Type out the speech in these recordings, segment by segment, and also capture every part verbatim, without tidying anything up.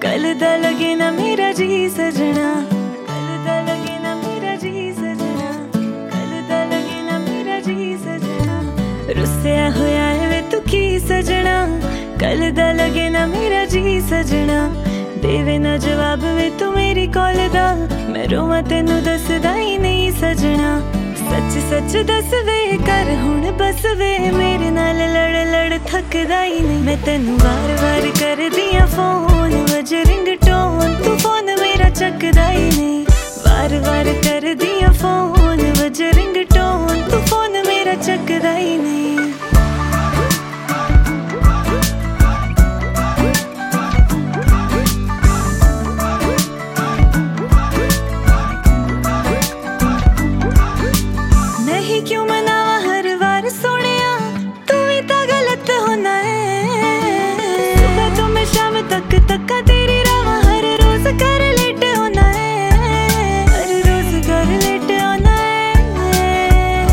कल दा लगे ना मेरा जी सजना, कल दा लगे ना मेरा जी सजना, कल दा लगे ना मेरा जी सजना। रुसिया होया है वे तू की सजना, कल दा लगे ना मेरा जी सजना। देवे ना जवाब वे तू मेरी कॉल दा, मैं रोवां तेनू दसदा ही नहीं सजना। सच सच दस वे कर हुण बस वे, मेरे नाल लड़ लड़ थकदा ही नहीं। मैं तेनू वार वार कर दिया फोन, वजे रिंगटोन तू फोन मेरा चकदा ही नहीं। वार वार कर दिया फोन, वजे रिंगटोन तू फोन मेरा चकदा ही नहीं। क्यों मनावा हर बार सोनिया, तू ही तो गलत होना है। सुबह तो मैं शाम तक तक तेरी रावा, हर रोज कर लेट होना है, हर रोज कर लेट होना है।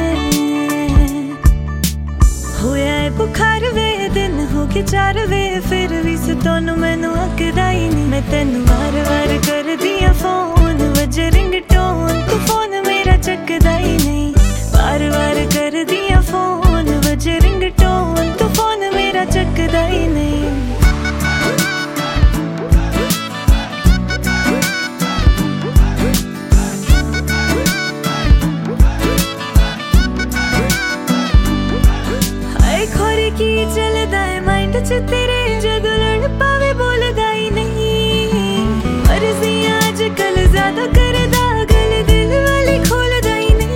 होया है बुखार वे, दिन हो के चार वे, फिर भी सुतोनू मैनू अकदा ही नहीं। मैं तेनू वार वार कर दिया फोन, वजे रिंगटोन तू फोन मेरा चकदा ही नहीं। बार बार कर दिया फोन, वजे रिंगटोन तू फोन मेरा चकदा ही नहीं। हाय खोरी की चलदा है माइंड च तेरे, जदों लड़ पावे बोलदा ही नहीं। मर्जी अजकल ज्यादा करदा, गल दिल वाली खोलदा ही नहीं।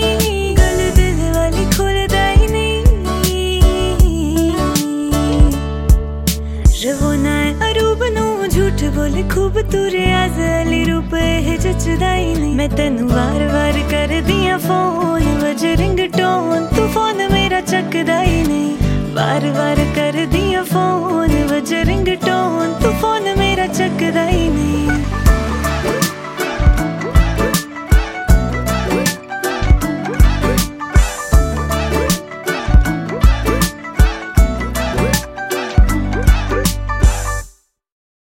झूठ बोले खूब तू रियाज अली रूप है जचदा ही नहीं। मैं तेनू वार वार कर दिया फोन,